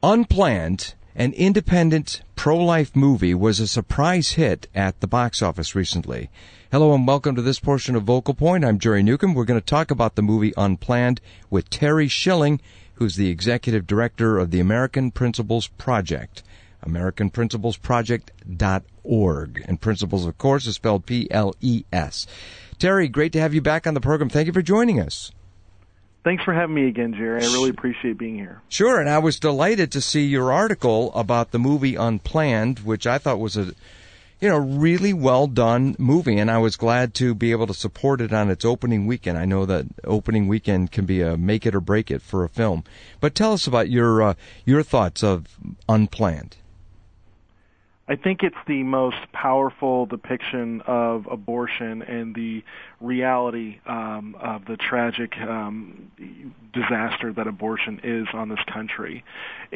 Unplanned, an independent pro-life movie, was a surprise hit at the box office recently. Hello and welcome to this portion of Vocal Point. I'm Jerry Newcomb. We're going to talk about the movie Unplanned with Terry Schilling, who's the executive director of the American Principles Project, AmericanPrinciplesProject.org. And Principles, of course, is spelled P-L-E-S. Terry, great to have you back on the program. Thank you for joining us. Thanks for having me again, Jerry. I really appreciate being here. Sure, and I was delighted to see your article about the movie Unplanned, which I thought was a really well done movie, and I was glad to be able to support it on its opening weekend. I know that opening weekend can be a make it or break it for a film. But tell us about your thoughts of Unplanned. I think it's the most powerful depiction of abortion and the reality of the tragic disaster that abortion is on this country.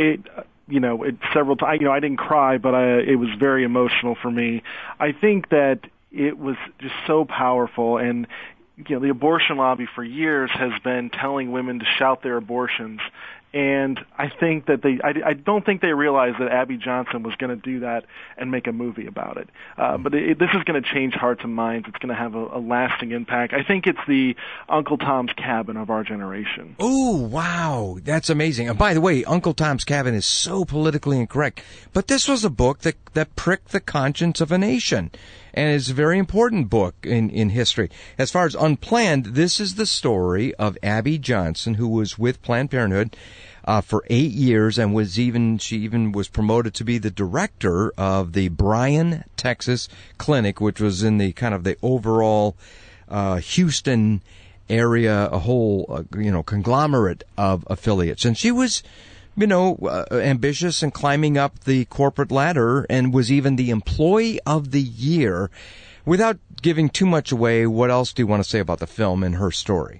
Several times, I didn't cry, but it was very emotional for me. I think that it was just so powerful, and the abortion lobby for years has been telling women to shout their abortions. And I think that I don't think they realized that Abby Johnson was going to do that and make a movie about it. But this is going to change hearts and minds. It's going to have a lasting impact. I think it's the Uncle Tom's Cabin of our generation. Oh, wow. That's amazing. And by the way, Uncle Tom's Cabin is so politically incorrect. But this was a book that pricked the conscience of a nation. And it's a very important book in history. As far as Unplanned, this is the story of Abby Johnson, who was with Planned Parenthood for 8 years, and she even was promoted to be the director of the Bryan, Texas clinic, which was in the kind of the overall Houston area, a whole conglomerate of affiliates. And she was ambitious and climbing up the corporate ladder, and was even the Employee of the Year. Without giving too much away, what else do you want to say about the film and her story?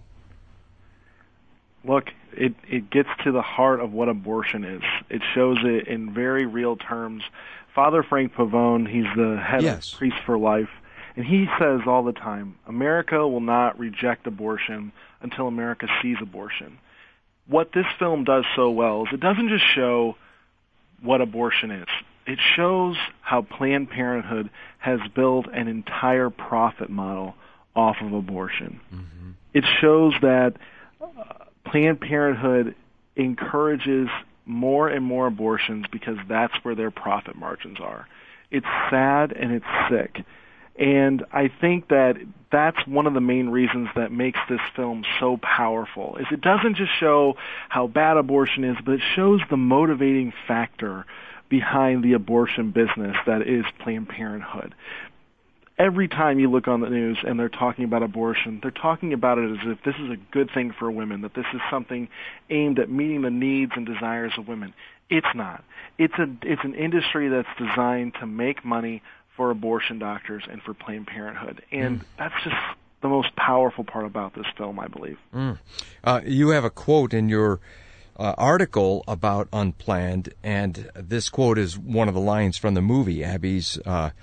Look, it gets to the heart of what abortion is. It shows it in very real terms. Father Frank Pavone, he's the head of Priests for Life, and he says all the time, America will not reject abortion until America sees abortion. What this film does so well is it doesn't just show what abortion is. It shows how Planned Parenthood has built an entire profit model off of abortion. Mm-hmm. It shows that Planned Parenthood encourages more and more abortions because that's where their profit margins are. It's sad and it's sick. And I think that that's one of the main reasons that makes this film so powerful, is it doesn't just show how bad abortion is, but it shows the motivating factor behind the abortion business that is Planned Parenthood. Every time you look on the news and they're talking about abortion, they're talking about it as if this is a good thing for women, that this is something aimed at meeting the needs and desires of women. It's not. It's an industry that's designed to make money for abortion doctors and for Planned Parenthood. And that's just the most powerful part about this film, I believe. You have a quote in your article about Unplanned, and this quote is one of the lines from the movie. Abby's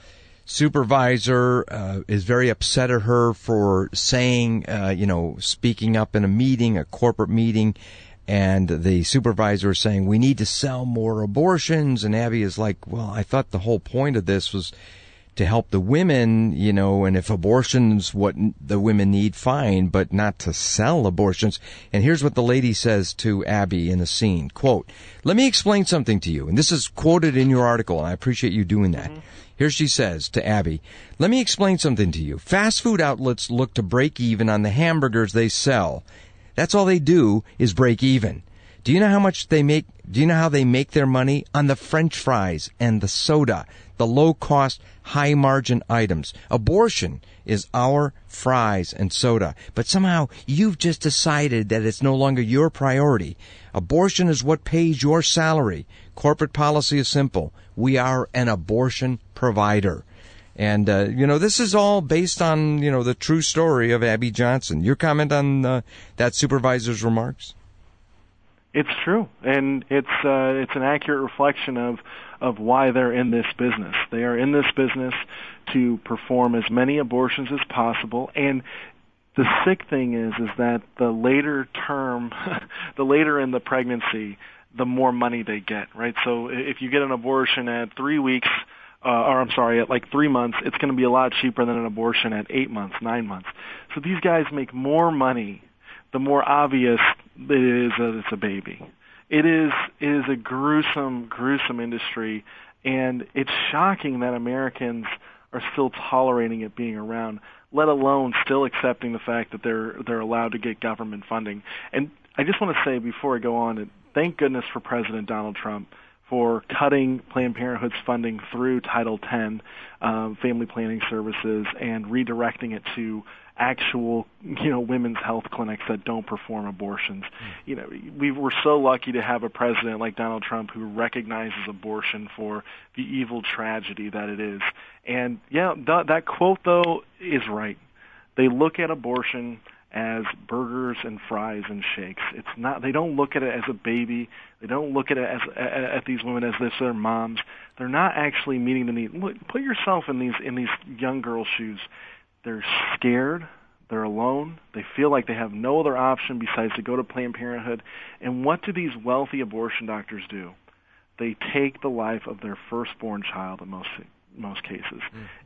supervisor is very upset at her for saying, speaking up in a meeting, a corporate meeting, and the supervisor is saying, we need to sell more abortions. And Abby is like, well, I thought the whole point of this was to help the women, and if abortion's what the women need, fine, but not to sell abortions. And here's what the lady says to Abby in the scene, quote, let me explain something to you. And this is quoted in your article, and I appreciate you doing that. Mm-hmm. Here she says to Abby, let me explain something to you. Fast food outlets look to break even on the hamburgers they sell. That's all they do is break even. Do you know how much they make? Do you know how they make their money? On the French fries and the soda, the low-cost, high-margin items. Abortion is our fries and soda. But somehow you've just decided that it's no longer your priority. Abortion is what pays your salary. Corporate policy is simple. We are an abortion provider. And, this is all based on, the true story of Abby Johnson. Your comment on that supervisor's remarks? It's true, and it's an accurate reflection of why they're in this business. They are in this business to perform as many abortions as possible, and the sick thing is that the later in the pregnancy, the more money they get, right? So if you get an abortion at 3 weeks, at like 3 months, it's going to be a lot cheaper than an abortion at 8 months, 9 months. So these guys make more money the more obvious it is that it's a baby. It is a gruesome, gruesome industry, and it's shocking that Americans are still tolerating it being around, let alone still accepting the fact that they're allowed to get government funding. And I just want to say before I go on, thank goodness for President Donald Trump for cutting Planned Parenthood's funding through Title X, family planning services, and redirecting it to actual, women's health clinics that don't perform abortions. We were so lucky to have a president like Donald Trump who recognizes abortion for the evil tragedy that it is. And that quote though is right. They look at abortion as burgers and fries and shakes. It's not. They don't look at it as a baby. They don't look at it as at these women as if they're moms. They're not actually meeting the need. Put yourself in these young girls' shoes. They're scared. They're alone. They feel like they have no other option besides to go to Planned Parenthood. And what do these wealthy abortion doctors do? They take the life of their firstborn child in most cases.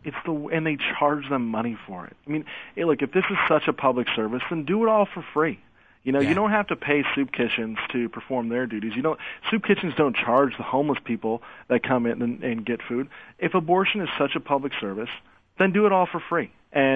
And they charge them money for it. I mean, hey, look, if this is such a public service, then do it all for free. You don't have to pay soup kitchens to perform their duties. Soup kitchens don't charge the homeless people that come in and get food. If abortion is such a public service, then do it all for free.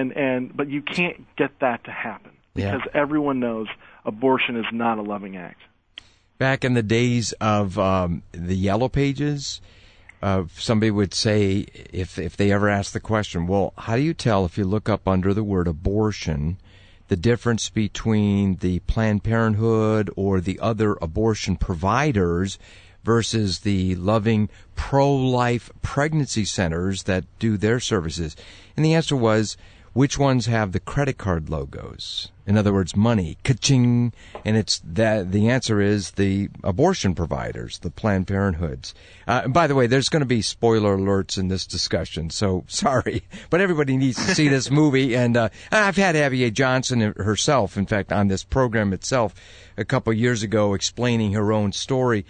But you can't get that to happen because everyone knows abortion is not a loving act. Back in the days of the Yellow Pages, somebody would say, if they ever asked the question, well, how do you tell if you look up under the word abortion the difference between the Planned Parenthood or the other abortion providers versus the loving pro-life pregnancy centers that do their services? And the answer was, which ones have the credit card logos? In other words, money, ka-ching. And it's that the answer is the abortion providers, the Planned Parenthoods. By the way, there's going to be spoiler alerts in this discussion, so sorry. But everybody needs to see this movie. And I've had Abby A. Johnson herself, in fact, on this program itself a couple of years ago explaining her own story.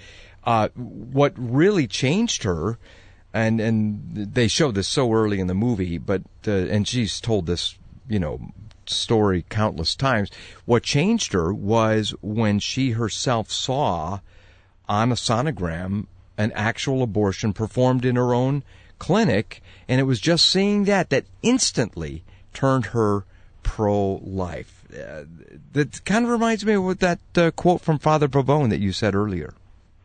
What really changed her, and they showed this so early in the movie, but and she's told this, story countless times. What changed her was when she herself saw on a sonogram an actual abortion performed in her own clinic, and it was just seeing that instantly turned her pro-life. That kind of reminds me of that quote from Father Pavone that you said earlier.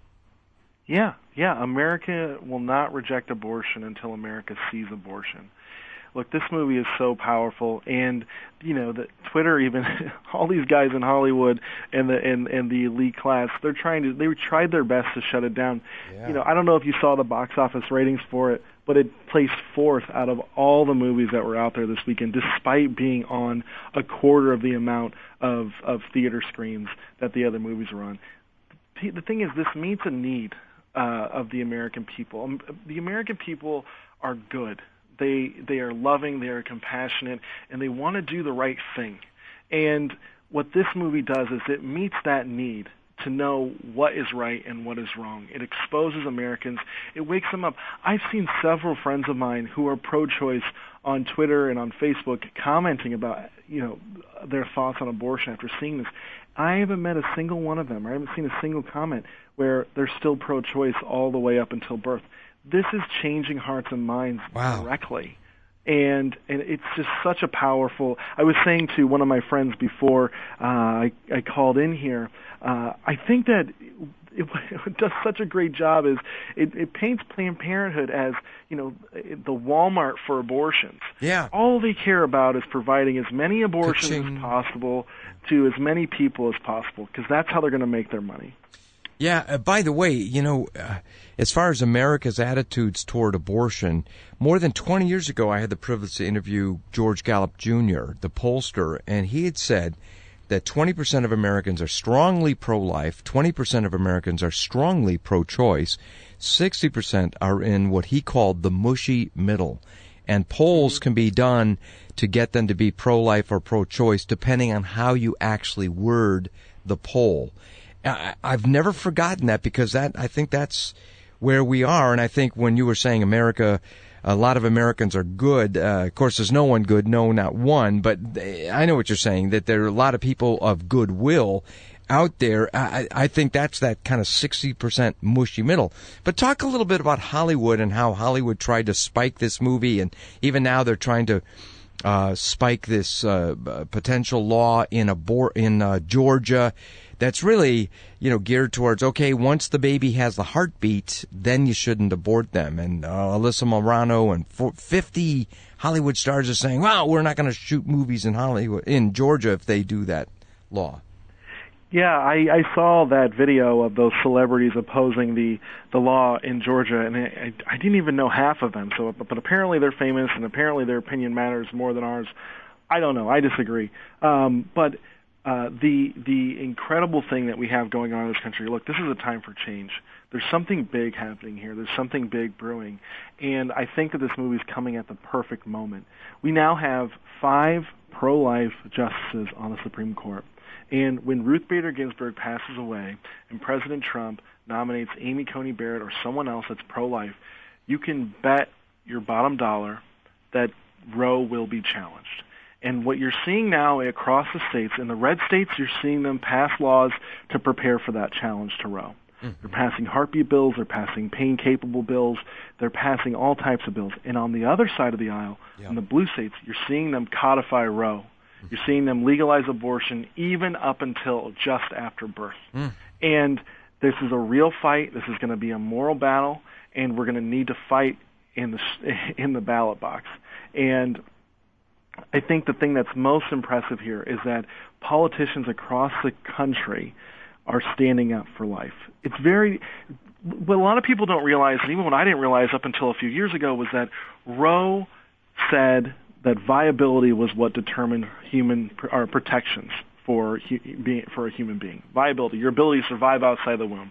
Yeah. America will not reject abortion until America sees abortion. Look, this movie is so powerful, and the Twitter, even all these guys in Hollywood and the elite class, they tried their best to shut it down. Yeah. I don't know if you saw the box office ratings for it, but it placed fourth out of all the movies that were out there this weekend, despite being on a quarter of the amount of theater screens that the other movies were on. The thing is, this meets a need of the American people. The American people are good. They are loving, they are compassionate, and they want to do the right thing. And what this movie does is it meets that need to know what is right and what is wrong. It exposes Americans. It wakes them up. I've seen several friends of mine who are pro-choice on Twitter and on Facebook commenting about, their thoughts on abortion after seeing this. I haven't met a single one of them. I haven't seen a single comment where they're still pro-choice all the way up until birth. This is changing hearts and minds directly. And it's just such a powerful... I was saying to one of my friends before I called in here, I think that it does such a great job. It paints Planned Parenthood as, the Walmart for abortions. Yeah. All they care about is providing as many abortions as possible to as many people as possible, because that's how they're going to make their money. Yeah, by the way, as far as America's attitudes toward abortion, more than 20 years ago, I had the privilege to interview George Gallup Jr., the pollster, and he had said that 20% of Americans are strongly pro-life, 20% of Americans are strongly pro-choice, 60% are in what he called the mushy middle. And polls can be done to get them to be pro-life or pro-choice depending on how you actually word the poll. I've never forgotten that, because I think that's where we are. And I think when you were saying America, a lot of Americans are good. Of course, there's no one good, no, not one. But I know what you're saying, that there are a lot of people of goodwill out there. I think that's that kind of 60% mushy middle. But talk a little bit about Hollywood and how Hollywood tried to spike this movie, and even now they're trying to spike this potential law in Georgia that's really, geared towards, okay, once the baby has the heartbeat, then you shouldn't abort them. And Alyssa Milano and 50 Hollywood stars are saying, well, we're not going to shoot movies in Georgia if they do that law. Yeah, I saw that video of those celebrities opposing the law in Georgia, and I didn't even know half of them. But apparently they're famous, and apparently their opinion matters more than ours. I don't know. I disagree. But the incredible thing that we have going on in this country, look, this is a time for change. There's something big happening here. There's something big brewing. And I think that this movie is coming at the perfect moment. We now have 5 pro-life justices on the Supreme Court. And when Ruth Bader Ginsburg passes away and President Trump nominates Amy Coney Barrett or someone else that's pro-life, you can bet your bottom dollar that Roe will be challenged. And what you're seeing now across the states, in the red states, you're seeing them pass laws to prepare for that challenge to Roe. Mm-hmm. They're passing heartbeat bills, they're passing pain-capable bills, they're passing all types of bills. And on the other side of the aisle, in the blue states, you're seeing them codify Roe. You're seeing them legalize abortion even up until just after birth. And this is a real fight. This is going to be a moral battle, and we're going to need to fight in the ballot box. And I think the thing that's most impressive here is that politicians across the country are standing up for life. What a lot of people don't realize, and even what I didn't realize up until a few years ago, was that Roe said that viability was what determined protections for a human being. Viability, your ability to survive outside the womb.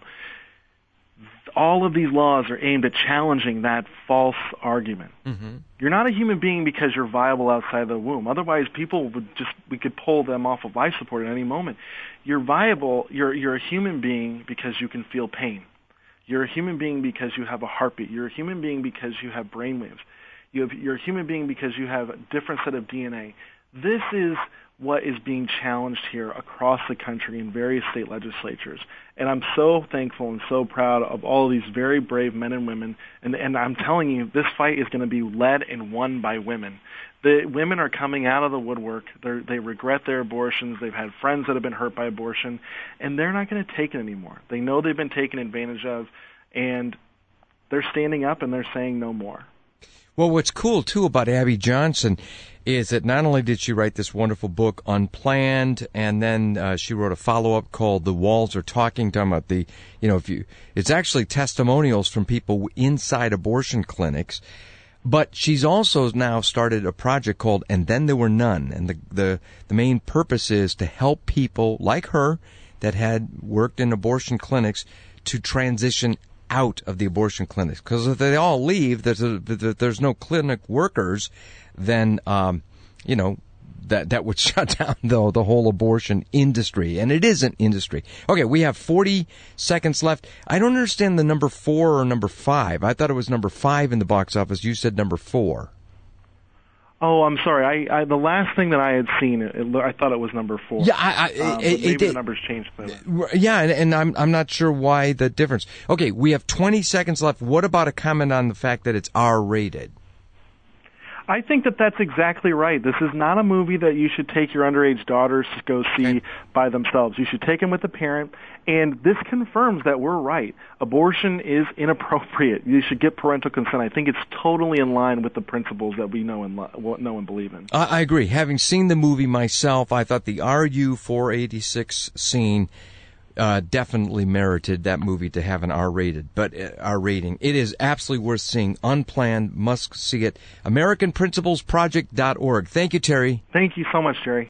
All of these laws are aimed at challenging that false argument. Mm-hmm. You're not a human being because you're viable outside the womb. Otherwise, we could pull them off of life support at any moment. You're viable. You're a human being because you can feel pain. You're a human being because you have a heartbeat. You're a human being because you have brainwaves. You're a human being because you have a different set of DNA. This is what is being challenged here across the country in various state legislatures. And I'm so thankful and so proud of all of these very brave men and women. And I'm telling you, this fight is going to be led and won by women. The women are coming out of the woodwork. They regret their abortions. They've had friends that have been hurt by abortion, and they're not going to take it anymore. They know they've been taken advantage of, and they're standing up and they're saying no more. Well, what's cool, too, about Abby Johnson is that not only did she write this wonderful book, Unplanned, and then she wrote a follow-up called The Walls Are Talking, talking about it's actually testimonials from people inside abortion clinics. But she's also now started a project called And Then There Were None. And the main purpose is to help people like her that had worked in abortion clinics to transition out of the abortion clinics, because if they all leave, there's no clinic workers, then that would shut down the whole abortion industry, and it is an industry. Okay, we have 40 seconds left. I don't understand the number 4 or number 5. I thought it was number 5 in the box office. You said number 4. Oh, I'm sorry. The last thing that I had seen, I thought it was number 4. Yeah, maybe the numbers changed. Yeah, and I'm not sure why the difference. Okay, we have 20 seconds left. What about a comment on the fact that it's R-rated? I think that that's exactly right. This is not a movie that you should take your underage daughters to go see by themselves. You should take them with a parent, and this confirms that we're right. Abortion is inappropriate. You should get parental consent. I think it's totally in line with the principles that we know and believe in. I agree. Having seen the movie myself, I thought the RU-486 scene definitely merited that movie to have an R rating. It is absolutely worth seeing. Unplanned, must see it. AmericanPrinciplesProject.org. Thank you, Terry. Thank you so much, Jerry.